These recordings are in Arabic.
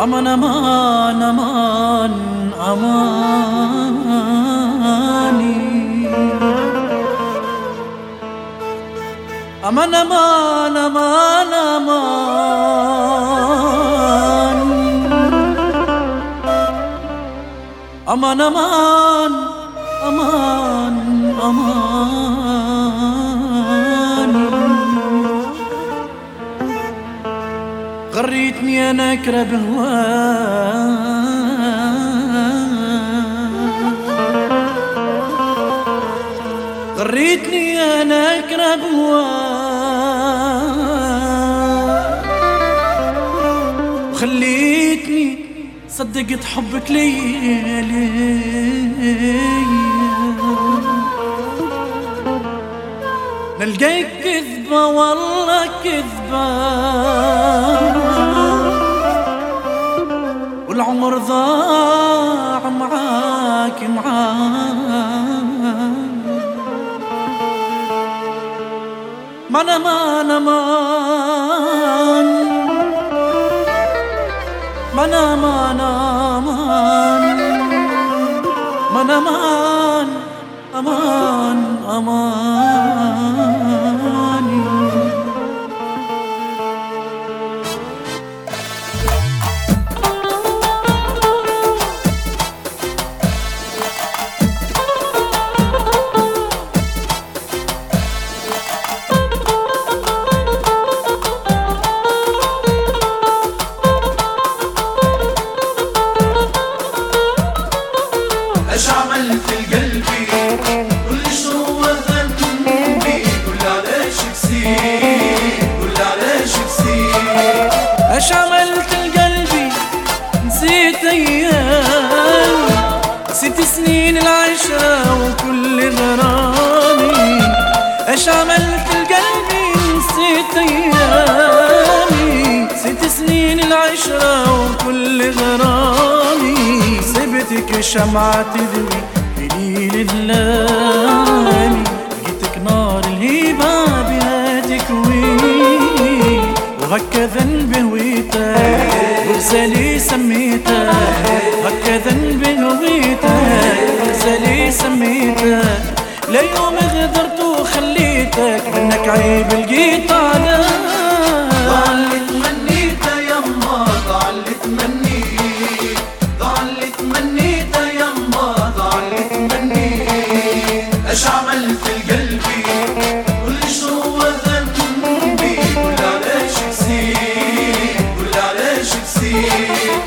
أمان أمان أمان أماني أمان أمان أمان أمان أمان أمان أمان غريتني أنا أكره غريتني أنا أكره وخليتني صدقت حبك ليالي نلقاك كذبة والله كذبة والعمر ضاع معاك من أمان أمان من أمان أمان من أمان أمان أماني ايش عملت لقلبي كل شو ذنبي قول علاش كسيت قول علاش كسيت ايش عملت لقلبي نسيت ايام نسيت سنين العشرة وكل غرامي ايش عملت لقلبي نسيت ايامي نسيت سنين العشرة وكل غرامي سبتك شمعة تذوي بليل اللامي لقيتك نار الهيبة بها تكوي وهكا ذنبي هويتك وغزالي سميتك هكا ذنبي هويتك وغزالي سميتك لا يوم غدرت وخليتك منك عيب لقيت عليك ضاع اللي تمنيته يما ضاع اللي تمنيت ضاع اللي تمنيته يما ضاع اللي تمنيت ايش عملت لقلبي كل شو ذنبي قول علاش كسيت قول علاش كسيت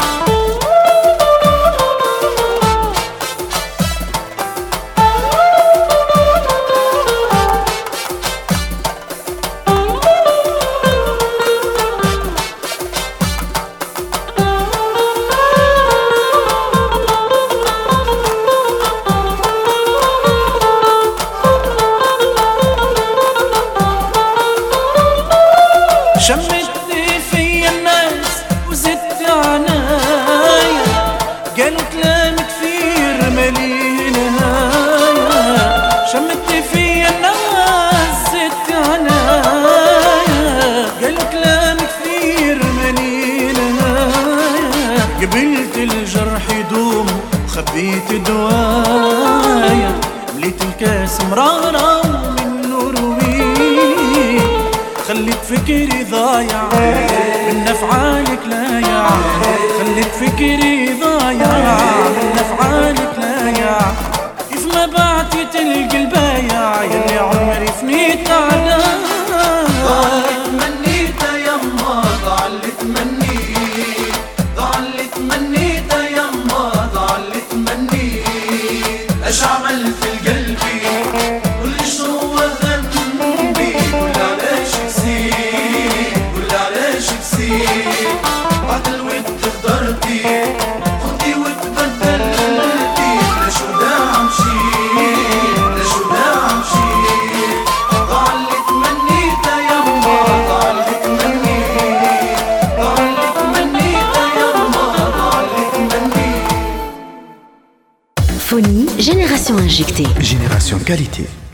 شمت في الناس وزدت عنايا قالوا كلام كثير مالي نهاية شمت في الناس زدت عنايا قالوا كلام كثير مالي نهاية قبلت الجرح يدوم وخبيت دوايا مليت الكاس مرارة ومنه روي خليت فكري ضايع من أفعالك لايع خليت فكري ضايع من أفعالك لايع كيف ما بعتي تلقى البايع يلي عمري فنيت على ضاع اللي تمنيته يما ضاع اللي تمنيت ضاع اللي تمنيته يما ضاع اللي تمنيت ايش عملت لقلبي كل شو ذنبي قول علاش كسيت قول علاش كسيت بعد الود غدرتي خدي وتبدلتي لشو داع مشيت لشو داع مشيت ضاع اللي تمنيته يما ضاع اللي تمنيت ضاع اللي تمنيته يما ضاع اللي تمنيت Phonie, génération injectée. Génération qualité.